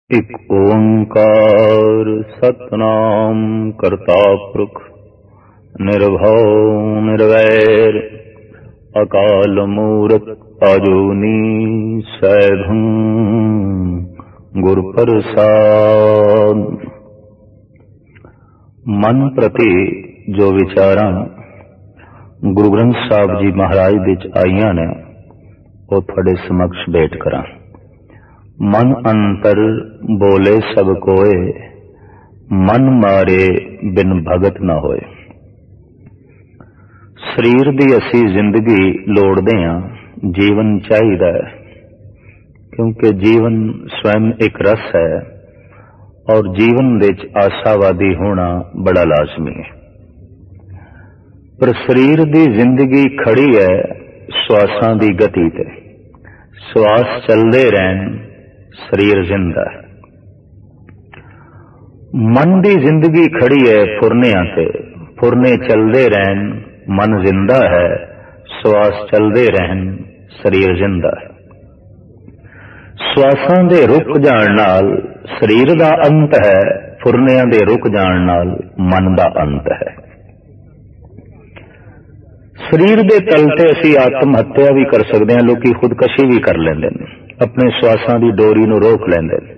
ਇਕ ਓੰਕਾਰ ਸਤਿਨਾਮ ਕਰਤਾ ਪੁਰਖ ਨਿਰਭਉ ਨਿਰਵੈਰ ਅਕਾਲ ਮੂਰਤ ਅਜੂਨੀ ਸੈਭੰ ਗੁਰ ਪ੍ਰਸਾਦ। ਮਨ ਪ੍ਰਤੀ ਜੋ ਵਿਚਾਰਾਂ ਗੁਰੂ ਗ੍ਰੰਥ ਸਾਹਿਬ ਜੀ ਮਹਾਰਾਜ ਵਿੱਚ ਆਈਆਂ ਨੇ ਉਹ ਤੁਹਾਡੇ ਸਮਕਸ਼ ਭੇਟ ਕਰਾਂ। ਮਨ ਅੰਤਰ ਬੋਲੇ ਸਭ ਕੋਏ, ਮਨ ਮਾਰੇ ਬਿਨ ਭਗਤ ਨਾ ਹੋਏ। ਸਰੀਰ ਦੀ ਅਸੀਂ ਜ਼ਿੰਦਗੀ ਲੋੜਦੇ ਹਾਂ, ਜੀਵਨ ਚਾਹੀਦਾ ਹੈ, ਕਿਉਂਕਿ ਜੀਵਨ ਸਵੈਮ ਇੱਕ ਰਸ ਹੈ ਔਰ ਜੀਵਨ ਵਿੱਚ ਆਸ਼ਾਵਾਦੀ ਹੋਣਾ ਬੜਾ ਲਾਜ਼ਮੀ ਹੈ। ਪਰ ਸਰੀਰ ਦੀ ਜ਼ਿੰਦਗੀ ਖੜੀ ਹੈ ਸਵਾਸਾਂ ਦੀ ਗਤੀ ਤੇ। ਸਵਾਸ ਚੱਲਦੇ ਰਹਿਣ, ਸਰੀਰ ਜ਼ਿੰਦਾ ਹੈ। ਮਨ ਦੀ ਜ਼ਿੰਦਗੀ ਖੜੀ ਹੈ ਫੁਰਨਿਆਂ ਤੇ। ਫੁਰਨੇ ਚੱਲਦੇ ਰਹਿਣ, ਮਨ ਜ਼ਿੰਦਾ ਹੈ। ਸਵਾਸ ਚੱਲਦੇ ਰਹਿਣ, ਸਰੀਰ ਜ਼ਿੰਦਾ ਹੈ। ਸਵਾਸਾਂ ਦੇ ਰੁਕ ਜਾਣ ਨਾਲ ਸਰੀਰ ਦਾ ਅੰਤ ਹੈ, ਫੁਰਨਿਆਂ ਦੇ ਰੁਕ ਜਾਣ ਨਾਲ ਮਨ ਦਾ ਅੰਤ ਹੈ। ਸਰੀਰ ਦੇ ਤਲ ਤੇ ਅਸੀਂ ਆਤਮ ਹੱਤਿਆ ਵੀ ਕਰ ਸਕਦੇ ਹਾਂ, ਲੋਕੀ ਖੁਦਕਸ਼ੀ ਵੀ ਕਰ ਲੈਂਦੇ ਨੇ, ਆਪਣੇ ਸਵਾਸਾਂ ਦੀ ਡੋਰੀ ਨੂੰ ਰੋਕ ਲੈਂਦੇ ਨੇ।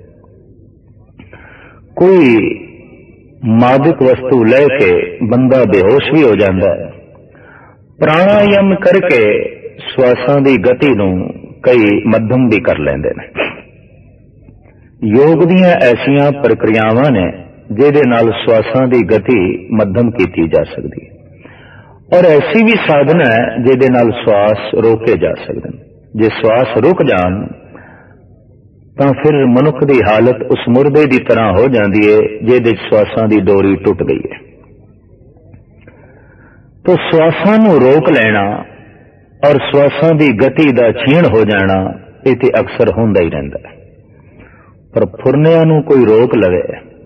ਕੋਈ ਮਾਦਕ ਵਸਤੂ ਲੈ ਕੇ ਬੰਦਾ ਬੇਹੋਸ਼ ਵੀ ਹੋ ਜਾਂਦਾ ਹੈ। ਪ੍ਰਾਣਾਯਾਮ ਕਰਕੇ ਸਵਾਸਾਂ ਦੀ ਗਤੀ ਨੂੰ ਕਈ ਮੱਧਮ ਵੀ ਕਰ ਲੈਂਦੇ ਨੇ। ਯੋਗ ਦੀਆਂ ਐਸੀਆਂ ਪ੍ਰਕਿਰਿਆਵਾਂ ਨੇ ਜਿਹਦੇ ਨਾਲ ਸਵਾਸਾਂ ਦੀ ਗਤੀ ਮੱਧਮ ਕੀਤੀ ਜਾ ਸਕਦੀ ਹੈ, ਔਰ ਐਸੀ ਵੀ ਸਾਧਨਾ ਹੈ ਜਿਹਦੇ ਨਾਲ ਸਵਾਸ ਰੋਕੇ ਜਾ ਸਕਦੇ ਨੇ। ਜੇ ਸਵਾਸ ਰੁਕ ਜਾਣ ਤਾਂ ਫਿਰ ਮਨੁੱਖ ਦੀ ਹਾਲਤ ਉਸ ਮੁਰਦੇ ਦੀ ਤਰ੍ਹਾਂ ਹੋ ਜਾਂਦੀ ਹੈ ਜਿਹਦੇ ਸਵਾਸਾਂ ਦੀ ਡੋਰੀ ਟੁੱਟ ਗਈ ਹੈ। ਤਾਂ ਸਵਾਸਾਂ ਨੂੰ ਰੋਕ ਲੈਣਾ ਔਰ ਸਵਾਸਾਂ ਦੀ ਗਤੀ ਦਾ ਛੀਣ ਹੋ ਜਾਣਾ ਇਹ ਤੇ ਅਕਸਰ ਹੁੰਦਾ ਹੀ ਰਹਿੰਦਾ ਹੈ। ਪਰ ਫੁਰਨਿਆਂ ਨੂੰ ਕੋਈ ਰੋਕ ਲਵੇ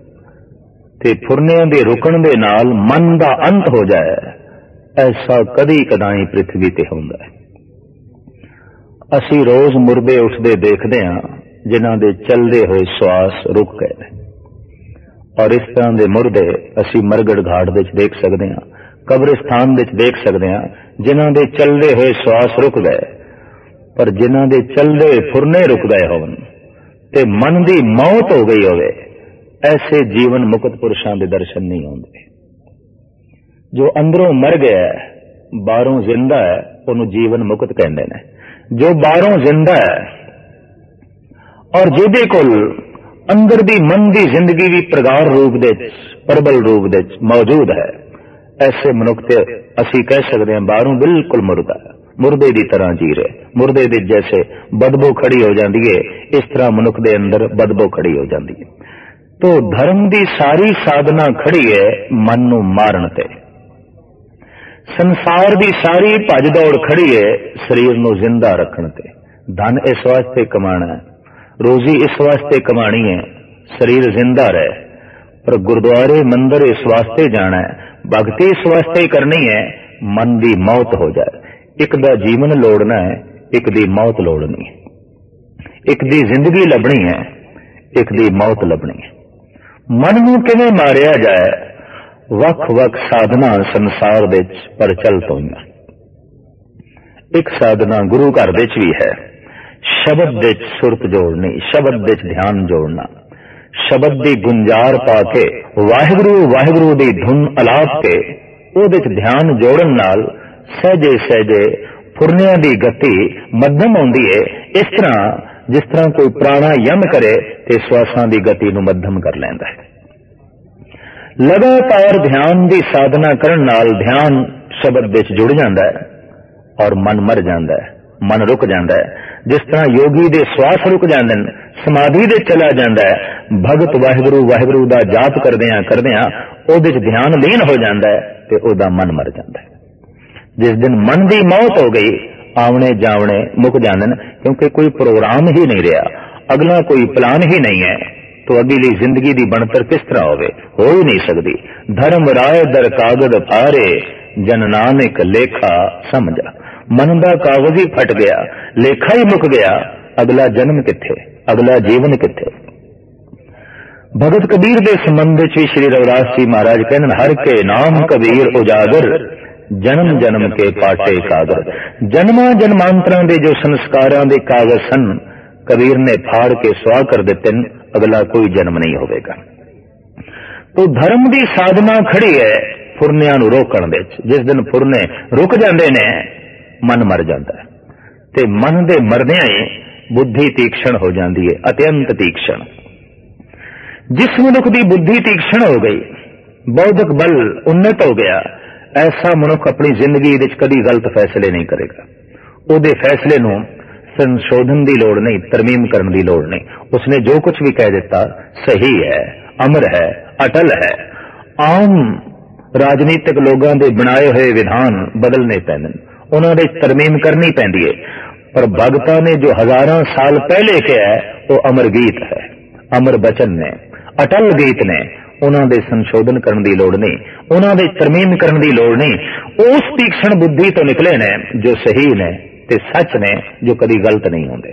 ਤੇ ਫੁਰਨਿਆਂ ਦੇ ਰੁਕਣ ਦੇ ਨਾਲ ਮਨ ਦਾ ਅੰਤ ਹੋ ਜਾਏ, ਐਸਾ ਕਦੀ ਕਦਾਈ ਪ੍ਰਿਥਵੀ ਤੇ ਹੁੰਦਾ ਹੈ। ਅਸੀਂ ਰੋਜ਼ ਮੁਰਦੇ ਉੱਠਦੇ ਦੇਖਦੇ ਹਾਂ ਜਿਨ੍ਹਾਂ ਦੇ ਚੱਲਦੇ ਹੋਏ ਸਵਾਸ ਰੁਕ ਗਏ ਨੇ, ਔਰ ਇਸ ਤਰ੍ਹਾਂ ਦੇ ਮੁਰਦੇ ਅਸੀਂ ਮਰਗੜ ਘਾਟ ਵਿੱਚ ਦੇਖ ਸਕਦੇ ਹਾਂ, ਕਬਰਿਸਤਾਨ ਵਿੱਚ ਦੇਖ ਸਕਦੇ ਹਾਂ ਜਿਨ੍ਹਾਂ ਦੇ ਚੱਲਦੇ ਹੋਏ ਸਵਾਸ ਰੁਕ ਗਏ। ਪਰ ਜਿਨ੍ਹਾਂ ਦੇ ਚੱਲਦੇ ਹੋਏ ਫੁਰਨੇ ਰੁਕ ਗਏ ਹੋਣ ਤੇ ਮਨ ਦੀ ਮੌਤ ਹੋ ਗਈ ਹੋਵੇ, ਐਸੇ ਜੀਵਨ ਮੁਕਤ ਪੁਰਸ਼ਾਂ ਦੇ ਦਰਸ਼ਨ ਨਹੀਂ ਹੁੰਦੇ। ਜੋ ਅੰਦਰੋਂ ਮਰ ਗਿਆ ਬਾਹਰੋਂ ਜ਼ਿੰਦਾ ਹੈ ਉਹਨੂੰ ਜੀਵਨ ਮੁਕਤ ਕਹਿੰਦੇ ਨੇ। ਜੋ ਬਾਹਰੋਂ ਜ਼ਿੰਦਾ ਹੈ ਔਰ ਜਿਹਦੇ ਕੋਲ ਅੰਦਰ ਦੀ ਮਨ ਦੀ ਜ਼ਿੰਦਗੀ ਵੀ ਪ੍ਰਗਾਰ ਰੂਪ ਦੇ ਪ੍ਰਬਲ ਰੂਪ ਦੇ ਮੌਜੂਦ ਹੈ, ਐਸੇ ਮਨੁੱਖ ਤੇ ਅਸੀਂ ਕਹਿ ਸਕਦੇ ਹਾਂ ਬਾਹਰੋਂ ਬਿਲਕੁਲ ਮੁਰਦਾ ਹੈ, ਮੁਰਦੇ ਦੀ ਤਰ੍ਹਾਂ ਜੀ ਰਿਹਾ। ਮੁਰਦੇ ਦੇ ਜੈਸੇ ਬਦਬੂ ਖੜੀ ਹੋ ਜਾਂਦੀ ਹੈ, ਇਸ ਤਰ੍ਹਾਂ ਮਨੁੱਖ ਦੇ ਅੰਦਰ ਬਦਬੂ ਖੜੀ ਹੋ ਜਾਂਦੀ ਹੈ। ਤੋ ਧਰਮ ਦੀ ਸਾਰੀ ਸਾਧਨਾ ਖੜੀ ਹੈ ਮਨ ਨੂੰ ਮਾਰਨ ਤੇ। ਸੰਸਾਰ ਦੀ ਸਾਰੀ ਭੱਜ ਦੌੜ ਖੜੀ ਹੈ ਸਰੀਰ ਨੂੰ ਜ਼ਿੰਦਾ ਰੱਖਣ ਤੇ। ਧਨ ਇਸ ਵਾਸਤੇ ਕਮਾਣਾ ਹੈ, ਰੋਜ਼ੀ ਇਸ ਵਾਸਤੇ ਕਮਾਣੀ ਹੈ ਸਰੀਰ ਜ਼ਿੰਦਾ ਰਹੇ। ਪਰ ਗੁਰਦੁਆਰੇ ਮੰਦਰ ਇਸ ਵਾਸਤੇ ਜਾਣਾ ਹੈ, ਭਗਤੀ ਇਸ ਵਾਸਤੇ ਕਰਨੀ ਹੈ ਮਨ ਦੀ ਮੌਤ ਹੋ ਜਾਏ। ਇੱਕ ਦਾ ਜੀਵਨ ਲੋੜਨਾ ਹੈ, ਇੱਕ ਦੀ ਮੌਤ ਲੋੜਨੀ ਹੈ। ਇੱਕ ਦੀ ਜ਼ਿੰਦਗੀ ਲੱਭਣੀ ਹੈ, ਇੱਕ ਦੀ ਮੌਤ ਲੱਭਣੀ ਹੈ। ਮਨ ਨੂੰ ਕਿਵੇਂ ਮਾਰਿਆ ਜਾਏ, ਵੱਖ-ਵੱਖ ਸਾਧਨਾ ਸੰਸਾਰ ਵਿੱਚ ਪ੍ਰਚਲਿਤ ਹੋਈਆਂ। ਇੱਕ ਸਾਧਨਾ ਗੁਰੂ ਘਰ ਵਿੱਚ ਵੀ ਹੈ, ਸ਼ਬਦ ਵਿੱਚ ਸੁਰਤ ਜੋੜਨੀ, ਸ਼ਬਦ ਵਿੱਚ ਧਿਆਨ ਜੋੜਨਾ, ਸ਼ਬਦ ਦੀ ਗੁੰਜਾਰ ਪਾ ਕੇ ਵਾਹਿਗੁਰੂ ਵਾਹਿਗੁਰੂ ਦੀ ਧੁਨ ਅਲਾਪ ਕੇ ਉਹਦੇ ਵਿੱਚ ਧਿਆਨ ਜੋੜਨ ਨਾਲ ਸਹਿਜੇ ਸਹਿਜੇ ਫੁਰਨਿਆਂ ਦੀ ਗਤੀ ਮੱਧਮ ਹੁੰਦੀ ਹੈ। ਇਸ ਤਰ੍ਹਾਂ ਜਿਸ ਤਰ੍ਹਾਂ ਕੋਈ ਪ੍ਰਾਣਾਯਾਮ ਕਰੇ ਤੇ ਸਵਾਸਾਂ ਦੀ ਗਤੀ ਨੂੰ ਮੱਧਮ ਕਰ ਲੈਂਦਾ ਹੈ। ਲਗਾਤਾਰ ਧਿਆਨ ਦੀ ਸਾਧਨਾ ਕਰਨ ਨਾਲ ਧਿਆਨ ਸ਼ਬਦ ਵਿੱਚ ਜੁੜ ਜਾਂਦਾ ਹੈ ਔਰ ਮਨ ਮਰ ਜਾਂਦਾ ਹੈ, ਮਨ ਰੁਕ ਜਾਂਦਾ ਹੈ। ਜਿਸ ਤਰ੍ਹਾਂ ਯੋਗੀ ਦੇ ਸਵਾਸ ਰੁਕ ਜਾਂਦੇ ਨੇ, ਸਮਾਧੀ ਦੇ ਚਲਾ ਜਾਂਦਾ ਹੈ, ਭਗਤ ਵਾਹਿਗੁਰੂ ਵਾਹਿਗੁਰੂ ਦਾ ਜਾਪ ਕਰਦਿਆਂ ਕਰਦਿਆਂ ਉਹਦੇ 'ਚ ਧਿਆਨ ਲੀਨ ਹੋ ਜਾਂਦਾ ਹੈ ਤੇ ਉਹਦਾ ਮਨ ਮਰ ਜਾਂਦਾ ਹੈ। ਜਿਸ ਦਿਨ ਮਨ ਦੀ ਮੌਤ ਹੋ ਗਈ, ਆਵਣੇ ਜਾਵਣੇ ਮੁੱਕ ਜਾਂਦੇ ਨੇ, ਕਿਉਂਕਿ ਕੋਈ ਪ੍ਰੋਗਰਾਮ ਹੀ ਨਹੀਂ ਰਿਹਾ, ਅਗਲਾ ਕੋਈ ਪਲਾਨ ਹੀ ਨਹੀਂ ਹੈ। तो अगली जिंदगी की बनतर किस तरह हो ही नहीं सकती। धर्म राय दर कागज फारे, जन नानक लेखा समझा। मन का कागज ही फट गया, लेखा ही मुक गया, अगला जन्म किथे, अगला जीवन किथे। भगत कबीर के संबंध भी श्री रविदास जी महाराज कहने हर के नाम कबीर उजागर जन्म जन्म के पाटे कागर। जन्मा जन्मांतरा के जो संस्कारां दे कागज सन कबीर ने फाड़ के सुआ कर दिते, अगला कोई जन्म नहीं होगा। तो धर्म की साधना खड़ी है फुरनियां नूं रोकण दे। जिस दिन फुरने रुक जाते ने मन मर जाता है, ते मन दे मरदियां ही बुद्धि तीक्ष्ण हो जाती है, अत्यंत तीक्ष्ण। जिस मनुख की बुद्धि तीक्ष्ण हो गई, बौद्धिक बल उन्नत हो गया, ऐसा मनुख अपनी जिंदगी विच कभी गलत फैसले नहीं करेगा। उहदे फैसले नूं संशोधन की लोड़ नहीं, तरमीम करने की लोड़ नहीं। उसने जो कुछ भी कह दिता सही है, अमर है, अटल है। आम राजनीतिक लोगों के बनाए हुए विधान बदलने पैंदे, उन्होंने तरमीम करनी पैंदी है। पर भगतां ने जो हजारों साल पहले किया है वो अमर गीत है, अमर बचन ने, अटल गीत ने। उन्होंने संशोधन करने की लोड़ नहीं, उन्होंने तरमीम करने की लोड़ नहीं। उस तीक्ष्ण बुद्धि तो निकले ने जो सही ने ते सच ने, जो कभी गलत नहीं होंगे।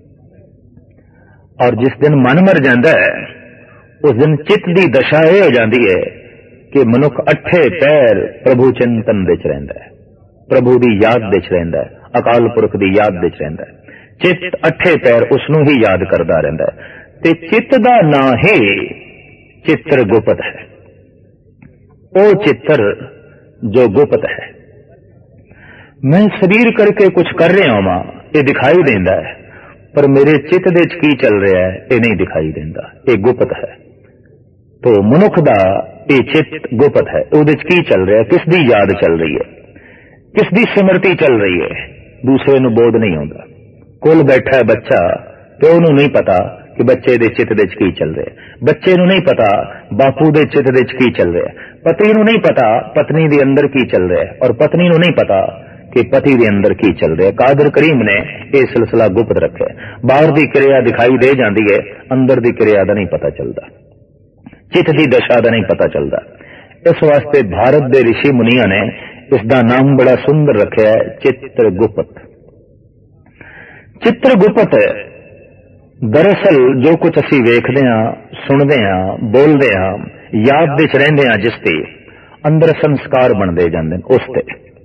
और जिस दिन मन मर जाता है उस दिन चित्त की दशा यह हो जाती है कि मनुख अठे पैर प्रभु चिंतन विच रहिंदा है, प्रभु की याद विच रहिंदा है, अकाल पुरख की याद विच रहिंदा है। चित्त अठे पैर उसनूं ही याद करता रहिंदा है। ते चित्त दा नां ही चित्र गुप्त है, वो चित्र जो गुप्त है। मैं शरीर करके कुछ कर रहा हां, ये दिखाई देता है, पर मेरे चित्त दे की चल रहा है ये नहीं दिखाई देता, ये गुप्त है। तो मनुख दा ये चित्त गुप्त है, उहदे च की चल रहा है, किस दी याद चल रही है, किस दी स्मृति चल रही है, दूसरे नूं बोध नहीं होता। कोल बैठा है बच्चा, प्यो नूं नहीं पता कि बच्चे दे चित्त दे की चल रहा है, बच्चे नूं नहीं पता बापू दे चित्त दे की चल रहा है, पति नूं नहीं पता पत्नी दे अंदर की चल रहा है, और पत्नी नूं नहीं पता कि पति दे अंदर की चल रहा है। कादर करीम ने यह सिलसिला गुप्त रखा है। बाहर की क्रिया दिखाई दे जाती है, अंदर की क्रिया का नहीं पता चलता, चित्त की दशा का नहीं पता चलता। इस वास्ते भारत के ऋषि मुनिया ने इसका नाम बड़ा सुंदर रखा है, चित्रगुप्त। चित्रगुप्त दरअसल जो कुछ असी वेखते हाँ, सुनते हाँ, बोलते हाँ, याद विच रहिंदे हाँ, जिसते अंदर संस्कार बनते जाते हैं, उसते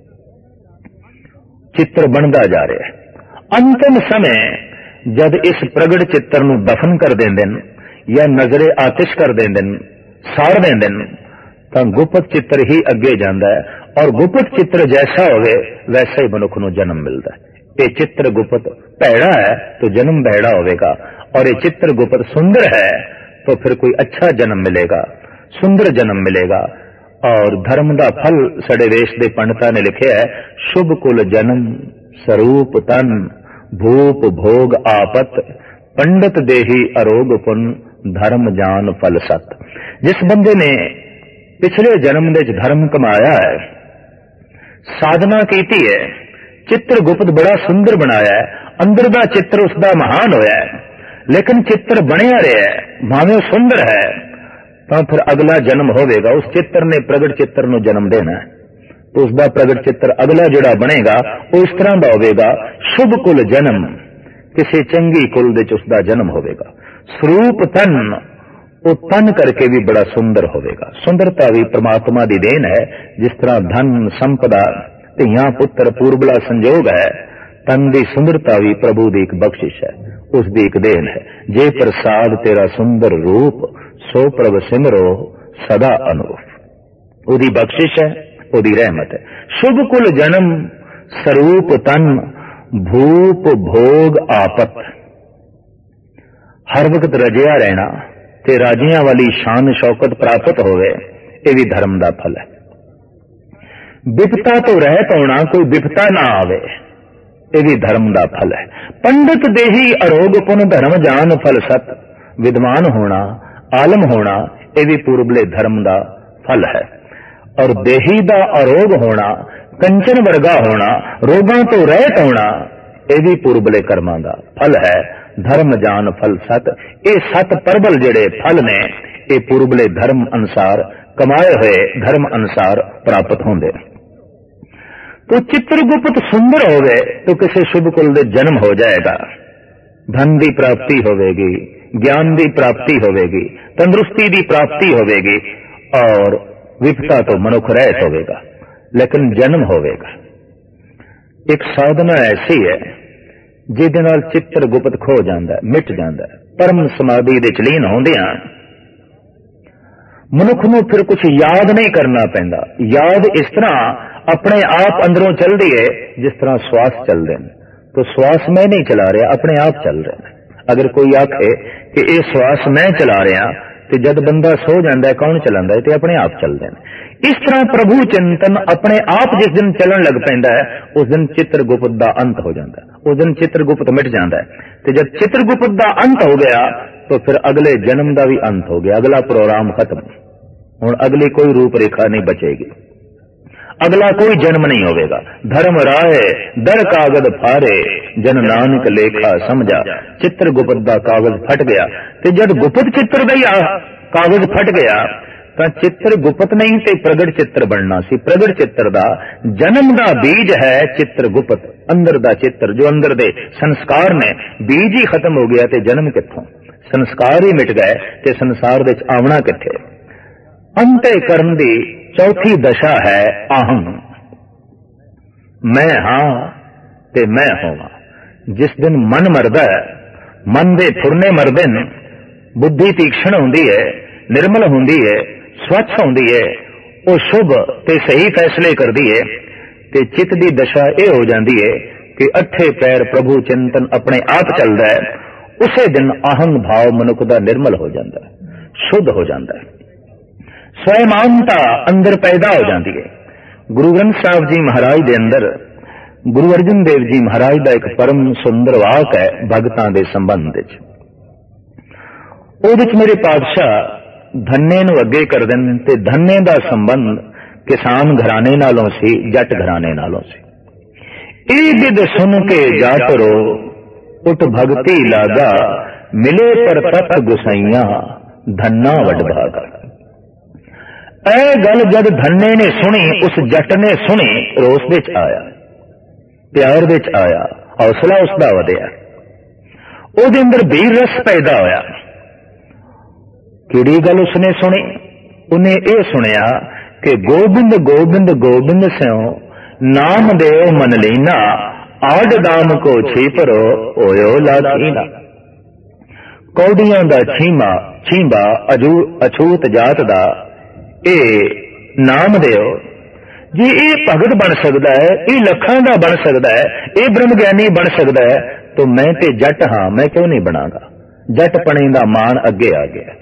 चित्र बनता जा रहा है। अंतिम समय जब इस प्रगट चित्र नूं दफन कर देंदे या नजरे आतिश कर देंदे, साड़ देंदे, तो गुप्त चित्र ही अगे जाता है, और गुप्त चित्र जैसा होवे वैसा ही मनुख नूं जन्म मिलता है। ये चित्र गुप्त भैड़ा है तो जन्म भैड़ा होगा, और ये चित्र गुप्त सुंदर है तो फिर कोई अच्छा जन्म मिलेगा, सुंदर जन्म मिलेगा। और धर्म का फल सड़े वेश दे पंडितां ने लिखे है, शुभ कुल जन्म स्वरूप तन भूप भोग आपत पंडित देही अरोग पुन धर्म जान फल सत। जिस बंदे ने पिछले जन्म दे धर्म कमाया है, साधना कीती है, चित्रगुप्त बड़ा सुंदर बनाया है, अंदर दा चित्र उसका महान होया है, लेकिन चित्र बनया रहा है भावें सुंदर है, तो फिर अगला जन्म होगा। उस चित्र ने प्रगट चित्र नूं जन्म देना है, तो उसका प्रगट चित्र अगला जिहड़ा बनेगा वो इस तरह का होगा, शुभ कुल जन्म, किसी चंगी कुल दे उसका जन्म होगा। स्वरूप तन, वो तन करके भी बड़ा सुंदर होगा। सुंदरता भी परमात्मा की देन है, जिस तरह धन संपदा धियां पुत्र पूर्वला संजोग है, तन की सुंदरता भी प्रभु की एक बख्शिश है, उसकी एक देन है। जे प्रसाद तेरा सुंदर रूप सो प्रभ सिमरो सदा अनूप, उसकी बख्शिश है, उसकी रहमत है। शुभ कुल जन्म स्वरूप तन भूप भोग आपत, हर वक्त रजिया रहना ते राजियां वाली शान शौकत प्राप्त होवे, ये भी धर्म का फल है। विपता तो रहत होना, कोई विपता ना आवे, ये भी धर्म का फल है। पंडित देही अरोग पुन धर्म जान फल सत, विद्वान होना, आलम होना, ये भी पूर्वले धर्म का फल है। और देही दा अरोग होना, कंचन वर्गा होना, रोगां तो रहत होना, ये भी पूर्वले कर्मां दा फल है। धर्म जान फल सत, ये सत प्रबल जेड़े फल ने ये पूर्वले धर्म अनुसार कमाए हुए धर्म अनुसार प्राप्त होंगे। तो चित्रगुप्त सुंदर होवे तो किसी शुभ कुल दे जन्म हो जाएगा, धन की प्राप्ति होगी, ज्ञान की प्राप्ति होगी, तंदुरुस्ती की प्राप्ति होगी और विपता तो मनुख रहत होगा, लेकिन जन्म होगा। एक साधना ऐसी है जिहदे नाल चित्र गुप्त खो जाता, मिट जाता, परम समाधि दे लीन होंदियां मनुख नूं फिर कुछ याद नहीं करना पैंदा। याद इस तरह अपने आप अंदरों चलती है जिस तरह श्वास चलते हैं, तो श्वास मैं नहीं चला रहा, अपने आप चल रहे हैं। अगर कोई आखे कि ये श्वास मैं चला रहा, तो जब बंदा सो जाता है कौन चलाता है, तो अपने आप चलते हैं। इस तरह प्रभु चिंतन अपने आप जिस दिन चलन लग पैंदा है, उस दिन चित्रगुप्त का अंत हो जाता है, उस दिन चित्रगुप्त मिट जाता है। तो जब चित्रगुप्त का अंत हो गया तो फिर अगले जन्म का भी अंत हो गया, अगला प्रोग्राम खत्म। हुण अगली कोई रूपरेखा नहीं बचेगी, अगला कोई जन्म नहीं होगा। धर्म राय दर कागज फारे, जन नानक लेखा समझा। चित्रगुप्त का कागज फट गया, तो जब गुप्त चित्र का कागज फट गया तो चित्र गुप्त नहीं ते प्रगट चित्र बनना सी। प्रगट चित्र का जन्म का बीज है चित्रगुप्त, अंदर का चित्र जो अंदर दे संस्कार ने, बीज ही खत्म हो गया तो जन्म कित्थों, संस्कार ही मिट गए तो संसार दे आवना कित्थे। अंतःकरण दी चौथी दशा है आहं, मैं हां ते मैं होवां। जिस दिन मन मरदा है, मन दे फुरने मरदे न, बुद्धि तीक्ष्ण होंदी है, निर्मल होंदी है, स्वच्छ होंदी है, वो शुभ ते सही फैसले करदी है, ते चित्त दी दशा ये हो जाती है कि अठे पैर प्रभु चिंतन अपने आप चलता है। उसे दिन आहंग भाव मनुख का निर्मल हो जाता है, शुद्ध हो जाता है, स्वयमानता अंदर पैदा हो जाती है। गुरु ग्रंथ साहब जी महाराज दे अंदर गुरु अर्जन देव जी महाराज का एक परम सुंदर वाक है भगतां दे संबंध विच। ओहदे च मेरे पातशाह धन्ने नूं अगे कर देन ते धन्ने दा संबंध किसान घराने नालों सी, जट घराने नालों सी। ए बिद सुन के जाट रो, उठ भगती लागा, मिले पर तत गुसाइया, धन्ना वड भागा। ऐ गल जद धन्ने ने सुनी, उस जट ने सुनी, रोस विच आया, प्यार विच आया, हौसला उसका वधिया, ओहदे अंदर वीर रस पैदा होया। किहड़ी गल उसने सुनी? उन्हें यह सुनिया कि गोबिंद गोबिंद गोबिंद स्यों नाम देव मन लीना, आड दाम को छीपरो ओयो लाखीना। कौड़ियां दा छीमा छींबा अछूत जात दा ए नाम देव जी, ये भगत बन सकता है, ये लखां दा बन सकता है, ये ब्रह्म ज्ञानी बन सकता है, तो मैं ते जट हाँ, मैं क्यों नहीं बनागा। जटपने दा मान अगे आ गया,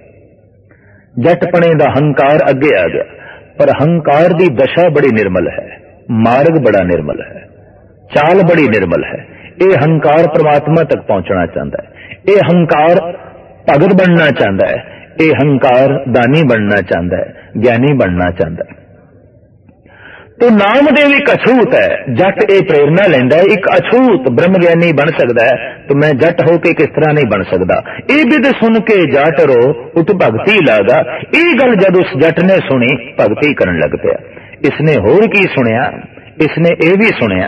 जटपने दा हंकार अगे आ गया। पर हंकार दी दशा बड़ी निर्मल है, मार्ग बड़ा निर्मल है, चाल बड़ी निर्मल है। ये हंकार परमात्मा तक पहुंचना चाहता है, ये हंकार भगत बनना चाहता है, ये हंकार दानी बनना चाहता है, ज्ञानी बनना चाहता है। तो नामदेव एक अछूत है, जट ये प्रेरणा लेंदा है, एक अछूत ब्रह्म ज्ञानी बन सकता है, तो मैं जट होके किस तरह नहीं बन सकता। ये बिद सुन के जाट रो, उठ भगती लागा। ये गल जब उस जट ने सुनी, भगती करन लग पिया। इसने होर की सुनिया? इसने ये भी सुनिया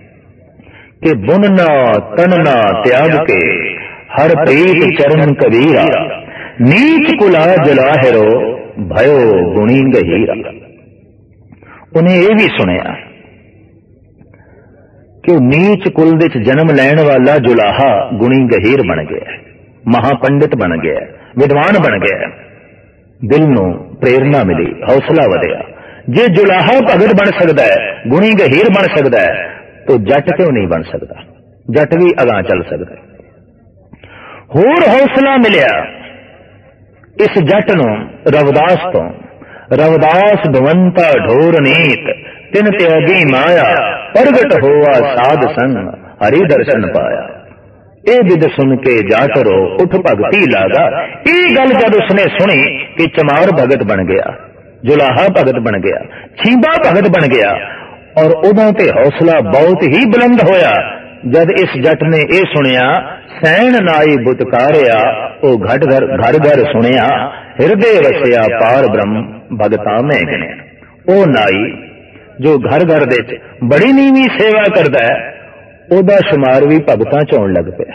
कि बुनना तनना त्याग के, हर प्रीत चरण कबीरा, नीच कुला जलाहिरो, भयो गुणी गहीरा। उन्हें यह भी सुनिया कि नीच कुल विच जन्म लैण वाला जुलाहा गुणी गहीर बन गया, महापंडित बन गया, विद्वान बन गया। दिल नूं प्रेरणा मिली, हौसला वधिया। जे जुलाहा भगत बन सकता है, गुणी गहीर बन सकता है, तो जट क्यों नहीं बन सकता? जट भी अगां चल सकता है। होर हौसला मिलिया इस जट नूं रविदास तो। रविदास भवंता ढोर नीत, तिन त्यागी माया, प्रगट होवा साध संग, हरि दर्शन पाया। ए विद सुन के जाट रो, उठ भगती लागा। ये गल जब उसने सुनी कि चमार भगत बन गया, जुलाहा भगत बन गया, छींबा भगत बन गया, और उदों ते हौसला बहुत ही बुलंद होया। जब इस जट ने यह सुनिया, सैन नाई बुतकारिया, ओ घट घर घर घर सुनिया, हृदय वसिया पार ब्रह्म भगता में गिनिया। ओ नाई जो घर घर दे बड़ी नीवी सेवा करता है, ओदा शुमार भी भगतां च होण लग पिया।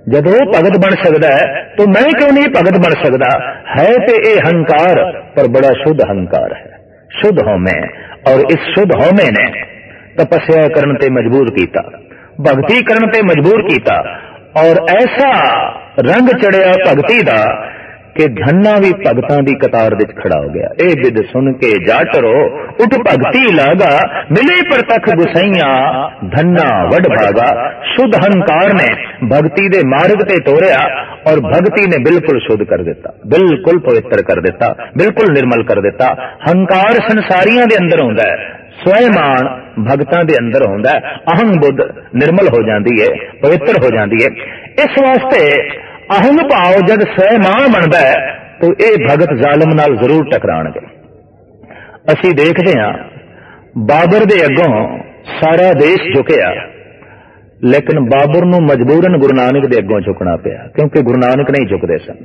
जब वो भगत बन सकता है तो मैं क्यों नहीं भगत बन सकता? है तो ये हंकार, पर बड़ा शुद्ध हंकार है, शुद्ध हौमे। और इस शुद्ध हौमे ने तपस्या करने ते मजबूर किया, भगती करने ते मजबूर किया, और ऐसा रंग चढ़िया भगती दा कि धन्ना भी भगतां दी कतार विच खड़ा हो गया। ए बिद सुन के जाटरो उठ भगती लागा, मिले परतख गुसैया धन्ना वड भागा। शुद्ध हंकार ने भगती दे मार्ग ते तोरिया, और भगती ने बिल्कुल शुद्ध कर दिता, बिल्कुल पवित्र कर दिता, बिल्कुल निर्मल कर दिता। हंकार संसारियां दे अंदर हुंदा है, स्वयमान भगतां दे अंदर हुंदा है। अहंग बुद्ध निर्मल हो जाती है, पवित्र हो जाती है। इस वास्ते अहंग भाव जब स्वयमान बनता है तो ये भगत जालम नाल जरूर टकराणगे। असी देखते हैं बाबर दे अगों सारा देश झुकिया, लेकिन बाबर नूं मजबूरन गुरु नानक दे अगों झुकना पिया, क्योंकि गुरु नानक नहीं झुकते सन।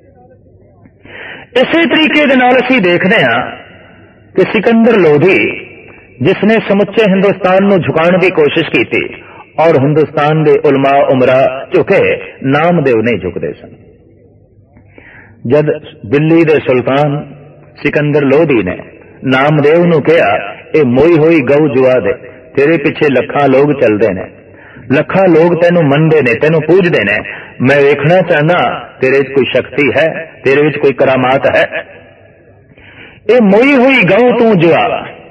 इसी तरीके दे नाल असी देखते हैं कि सिकंदर लोधी, जिसने समुचे हिंदुस्तान नूं झुकाने की कोशिश की थी, और हिंदुस्तान के उलमा उमरा झुके, नामदेव नहीं झुकते सन। जब दिल्ली के सुल्तान सिकंदर लोधी ने नामदेव नूं कहा, ये मोई हुई गऊ जुआ दे, तेरे पिछे लखा लोग चलते ने, लखा लोग तेनू मनते ने, तेनू पूजते ने, मैं वेखना चाहना तेरे विच कोई शक्ति है, तेरे विच कोई करामात है। ये मोई हुई गऊ तू जुआ।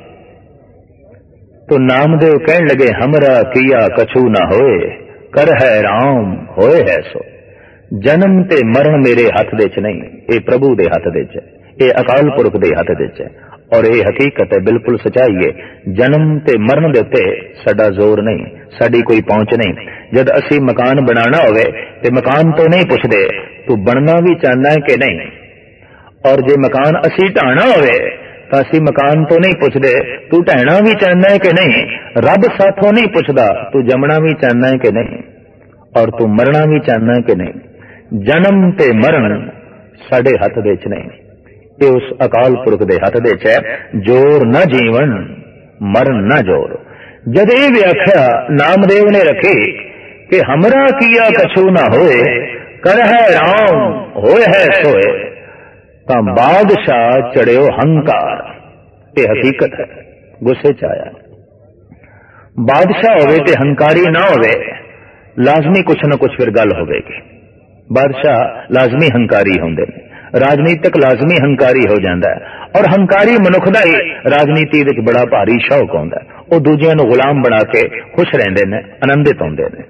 तो नामदेव कहने लगे, हमरा किया कछु ना होए, कर है राम होए है सो। जन्म ते मरण मेरे हथ दे च नहीं, ये प्रभु दे हथ दे च, ये अकाल पुरख दे हथ दे च। और ये हकीकत है, बिल्कुल सच्चाई है। जन्म ते मरण दे उत्ते साडा जोर नहीं, साडी कोई पहुंच नहीं। जद असी मकान बनाना होवे ते मकान तो नहीं पुछदे तू बनना भी चाहना है कि नहीं, और जे मकान असी ढाना होवे तो असी मकान तो नहीं पुछदे तू ढहना भी चाहना है कि नहीं। रब साथों नहीं पुछदा तू जमना भी चाहना है कि नहीं, और तू मरना भी चाहना है कि नहीं। जन्म ते मरण साडे हथ दे च नहीं, ये उस अकाल पुरख दे हथ दे च है। जोर न जीवन मरण न जोर। जद ये व्याख्या नामदेव ने रखी कि हमरा किया कछु ना होए, कर है राम होए है सोए, तां बादशाह चढ़ियो हंकार। ये हकीकत है, गुस्से च आया। बादशाह होवे ते हंकारी ना होवे, लाजमी कुछ न कुछ फिर गल होवेगी। बादशाह लाजमी हंकारी होंदे ने, राजनीतिक लाजमी हंकारी हो जाता है, और हंकारी मनुख दा ही राजनीति विच बड़ा भारी शौक होंदा है। वो दूजियां नूं गुलाम बना के खुश रहिंदे ने, आनंदित होंदे ने।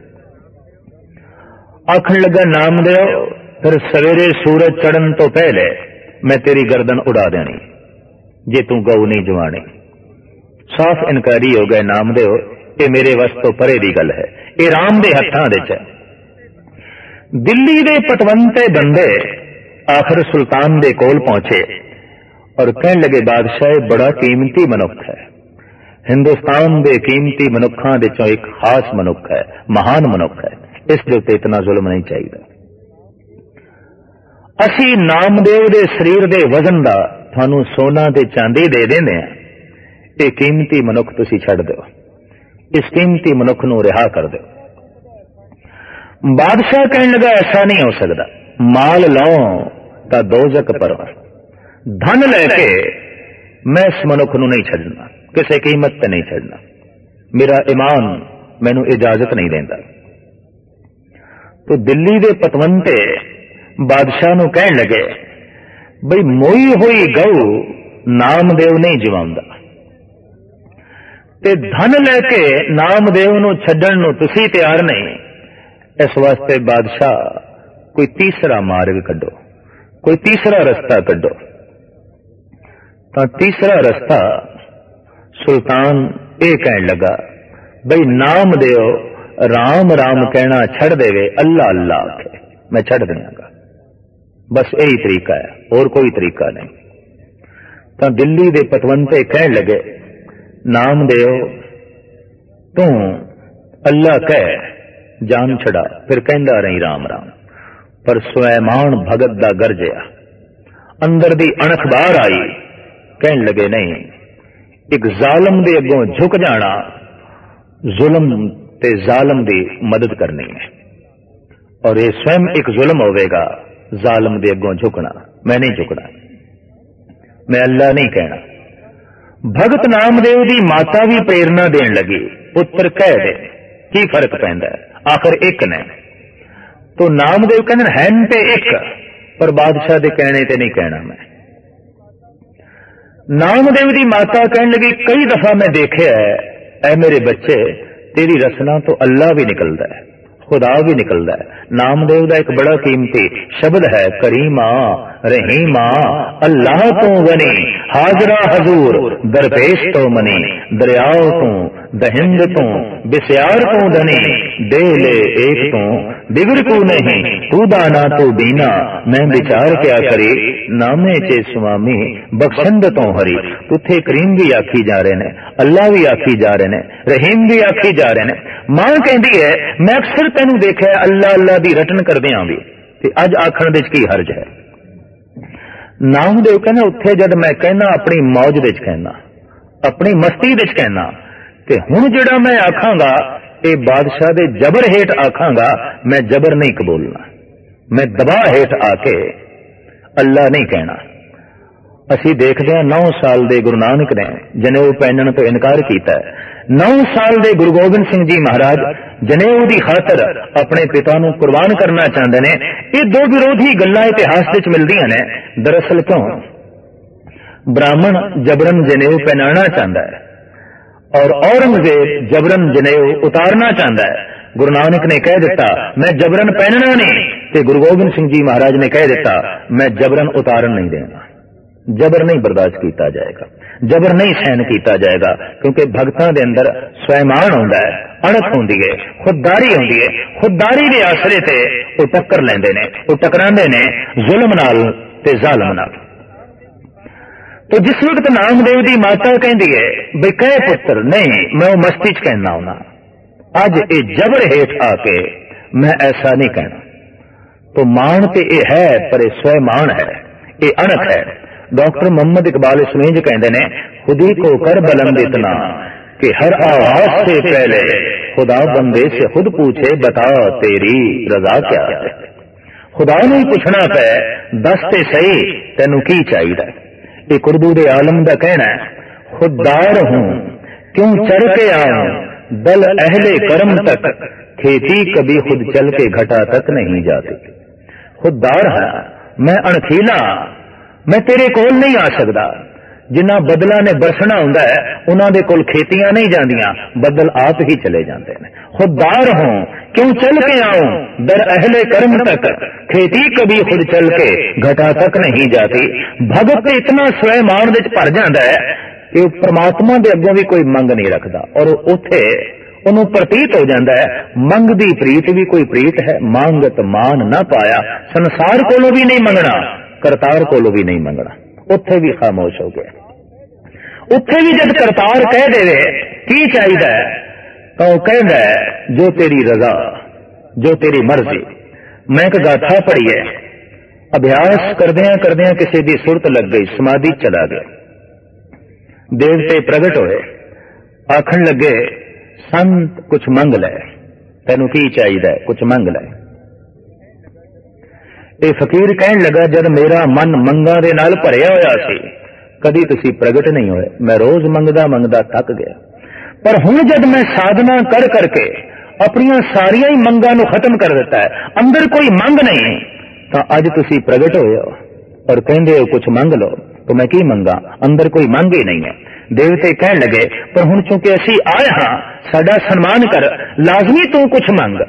आखण लगा नामदेव, फिर सवेरे सूरज चढ़न तो पहले मैं तेरी गर्दन उड़ा देनी जे तू गऊ नहीं जवानी। साफ इनकारी हो गए नामदेव, ये मेरे वस तो परे दी गल है, ये राम दे हत्थां दे च। दिल्ली दे पटवंते बंदे आखिर सुल्तान दे कोल पहुंचे और कहने लगे, बादशाह बड़ा कीमती मनुख है, हिंदुस्तान दे कीमती मनुखां दे चों एक खास मनुख है, महान मनुख है, इस दे उत्ते इतना जुल्म नहीं चाहिए। असी नामदेव दे शरीर दे वजन दा थानू सोना ते चांदी दे देंदे हैं, ये कीमती मनुख तुसी छड़ दो, इस कीमती मनुख नू रिहा कर दो। बादशाह कहने लगा, ऐसा नहीं हो सकता, माल लो ता दोजक परवा, धन लेके मैं इस मनुख नू नहीं छड़ना, किसी कीमत ते नहीं छड़ना, मेरा ईमान मैनू इजाजत नहीं देता। तो दिल्ली दे पतवंते बादशाह नू कहन लगे, बई मोई हुई गऊ नामदेव नहीं जिवांदा, ते धन लेके नामदेव नू छड्डण नू तुसी तैयार नहीं, इस वास्ते बादशाह कोई तीसरा मार्ग कड्डो, कोई तीसरा रस्ता कड्डो। तो तीसरा रस्ता सुल्तान ये कहन लगा, बई नामदेव राम राम कहना छड़ देवे, अल्लाह अल्लाह आखे, मैं छड़ देंगा, बस यही तरीका है, और कोई तरीका नहीं। तो दिल्ली दे पतवंते कहन लगे, नामदेव तू अल्लाह कह जान छड़ा, फिर कहंदा रही राम राम। पर स्वयमान भगत दा गरजया, अंदर दी अणख बाहर आई, कहन लगे नहीं, एक जालम दे अगों झुक जाना जुल्म ते जालम दी मदद करनी है। और ये स्वयं एक जुल्म होगा जालिम दे अगों झुकना। मैं नहीं झुकना, मैं अल्लाह नहीं कहना। भगत नामदेव की माता भी प्रेरणा देन लगी, पुत्र कह दे की फर्क पैंदा है, आखिर एक ने। तो नामदेव कहते हैं ते एक, पर बादशाह के कहने ते नहीं कहना मैं। नामदेव की माता कहने लगी कई दफा मैं देखे है ऐ मेरे बच्चे तेरी रसना तो अल्लाह भी निकलता है, खुदा भी निकलता है। नामदेव का एक बड़ा कीमती शब्द है करीमा रहीमा, अल्लाह तो गनी हाजरा हजूर दरपेश तो मनी, दरियाओ तू दहिंद तू बिस्यार तू धनी, दे ले एक तू दिगर को नहीं, तू दाना तो दीना मैं विचार क्या करी, नामे चे स्वामी बख्शंद तो हरी। तुथे करीम भी आखी जा रहे ने, अल्लाह भी आखी जा रहे ने, रहीम भी आखी जा रहे ने। मां कहती है मैं अक्सर तेनू देखा अल्लाह अल्लाह दी रटन करदियां भी, ते अज आखण दे की हर्ज है। नामदेव कहना उत्थे जद मैं कहना अपनी मौज दे कहना, अपनी मस्ती दे कहना, ते हुण जिहड़ा मैं आखांगा ये बादशाह दे जबर हेठ आखांगा, मैं जबर नहीं कबूलना, मैं दबाव हेठ आके अल्लाह नहीं कहना। असी देखते हैं 9 साल दे गुरु नानक ने जनेऊ पहनने तो इनकार किया है। 9 साल दे गुरु गोबिंद सिंह जी महाराज जनेऊ की खातर अपने पिता नूं कुर्बान करना चाहते हैं। ये दो विरोधी गल्लां इतिहास विच मिलदियां ने। दरअसल क्यों ब्राह्मण जबरन जनेऊ पहनाना चाहता है और औरंगजेब जबरन जनेऊ उतारना चाहता है। गुरु नानक ने कह दिता मैं जबरन पहनना नहीं, ते गुरु गोबिंद सिंह जी महाराज ने कह दिता मैं जबरन उतारन नहीं देना। जबर नहीं बर्दाश्त किया जाएगा, जबर नहीं सहन किया जाएगा, क्योंकि भगतां दे अंदर स्वैमान होंदा है, अणख होंदी है, खुददारी होंदी है। खुददारी दे आसरे ते वो टक्कर लेंदे ने, वो टकरांदे ने जुल्म नाल ते जालिम नाल। तो जिस वक्त नामदेव की माता कहती है बई कह पुत्र नहीं, मैं वो मस्ती च कहना होना, अज ये जबर हेठ आके मैं ऐसा नहीं कहना। तो मान ते ये है पर स्वैमान है, ये अणख है। डॉक्टर मोहम्मद इकबाल इसमें कहते हैं खुदी को कर बुलंद इतना कि हर आवाज से पहले खुदा बंदे से खुद पूछे बता तेरी रजा क्या है। खुदा ने पूछना पे दस ते सही तेनू की चाहिए। एक उर्दू दे आलम का कहना है खुददार हूं क्यों चढ़ के आऊं दल अहले कर्म तक, खेती कभी खुद चल के घटा तक नहीं जाती। खुददार है मैं अणखीला, मैं तेरे कोल नहीं आ सकता। जिन्ना बदला ने बरसना हुंदा है उन्होंने कोल खेतियां नहीं जांदियां, बदल आप ही चले जाते हैं। खुददार हूं क्यों चल के आऊं दर अहले कर्म तक, खेती कभी खुद चल के घटा तक नहीं जाती। भगत इतना स्वयमान विच भर जाता है कि परमात्मा के अगों भी कोई मंग नहीं रखता, और उथे उन्हों प्रतीत हो जाता है मंग दी प्रीत भी कोई प्रीत है। मांगत मान ना पाया, संसार कोलों भी नहीं मंगना, करतार कोलों भी नहीं मंगना, उत्थे भी खामोश हो गया। उत्थे भी जब करतार कह दे की चाहिए तो कहता है जो तेरी रजा, जो तेरी मर्जी। मैं एक गाथा पढ़ी है, अभ्यास करदियां करदियां किसी की सुरत लग गई, समाधि चला गया, देवते प्रगट होए, आखन लगे संत कुछ मंग लै, तेनू की चाहिए कुछ मंग लै। ये फकीर कहन लगा जब मेरा मन मंगा दे नाल भरिया होया सी कदी तुसी प्रगट नहीं होए, मैं रोज मंगदा मंगदा थक गया, पर हुण जब मैं साधना कर करके अपनियां सारियां ही मंगां नूं खत्म कर दिता है, अंदर कोई मंग नहीं, तो अज तुसी प्रगट होए हो और कहंदे हो कुछ मंग लो, तो मैं की मंगा, अंदर कोई मंग ही नहीं है। देवते कहन लगे पर हुण चूंकि असी आए हां साडा सन्मान कर, लाजमी तू कुछ मंग।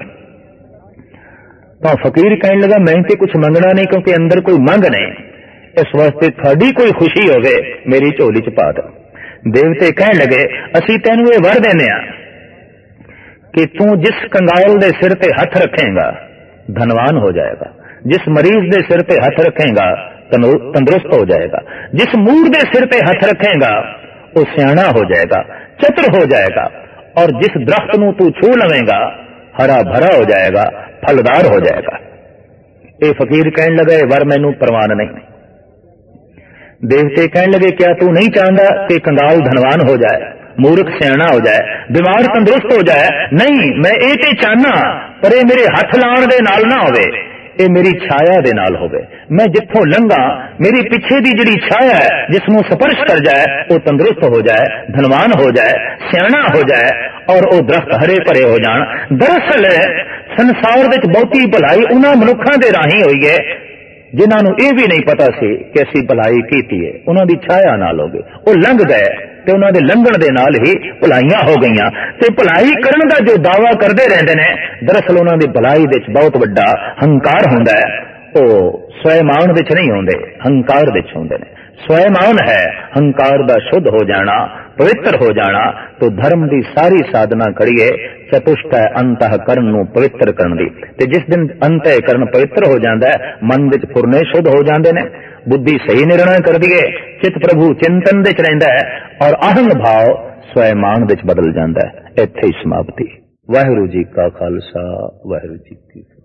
तो फकीर कहने लगा मैं तो कुछ मंगना नहीं, क्योंकि अंदर कोई मंग नहीं, इस वास्ते थोड़ी कोई खुशी होवे मेरी झोली च पा दो। देवते कहने लगे असी तेनू ये वर देने कि तू जिस कंगाल दे सिर ते हथ रखेगा धनवान हो जाएगा, जिस मरीज दे सिर ते हथ रखेगा तंदुरुस्त हो जाएगा, जिस मूर दे सिर ते हथ रखेगा वो सियाना हो जाएगा, चतुर हो जाएगा, और जिस दरख्त नू तू छू लवेगा हरा भरा हो जाएगा, फलदार हो जाएगा। ये फकीर कहने लगे वर मैनू परवान नहीं। देवते कहने लगे क्या तू नहीं चाहता कि कंगाल धनवान हो जाए? मूर्ख सियाणा हो जाए, बीमार तंदुरुस्त हो जाए। नहीं, मैं ये ते चाहना, पर ये मेरे हथ लाण दे नाल ना होवे, ये मेरी छाया दे नाल होवे। मैं जिथों लंघा मेरी पिछे दी जिहड़ी छाया है जिसनों स्पर्श कर जाए वो तंदुरुस्त हो जाए, धनवान हो जाए, सियाणा हो जाए और वो दरख्त हरे भरे हो जाण। दरअसल संसार विच बहुती भलाई उन्हां मनुखां दे राही होई है जिन्हां नूं ये भी नहीं पता सी कि असीं भलाई कीती है। उन्हां दी छाया नाल हो गए, वो लंघ गए ते उन्हां दे लंघण दे नाल ही भलाइयां हो गईयां। ते भलाई करन दा जो दावा करदे रहिंदे ने, दरअसल उन्हां दी भलाई विच बहुत वड्डा हंकार हुंदा है। वो स्वयमान विच नहीं होंदे, हंकार विच होंदे ने। स्वयमान है हंकार दा शुद्ध हो जाना, पवित्र हो जाना। तो धर्म दी सारी साधना करिए चतुष्ट है अंतःकरण नूं पवित्र करन दी। ते जिस दिन अंतःकरण पवित्र हो जांदा है, मन विच फुरने शुद्ध हो जांदे ने, बुद्धि सही निर्णय कर दिए, चित प्रभु चिंतन विच रहिंदा है और अहंग भाव स्वयमान विच बदल जांदा है। इत्थे ही समाप्ति। वाहिगुरू जी का खालसा, वाहिगुरू जी की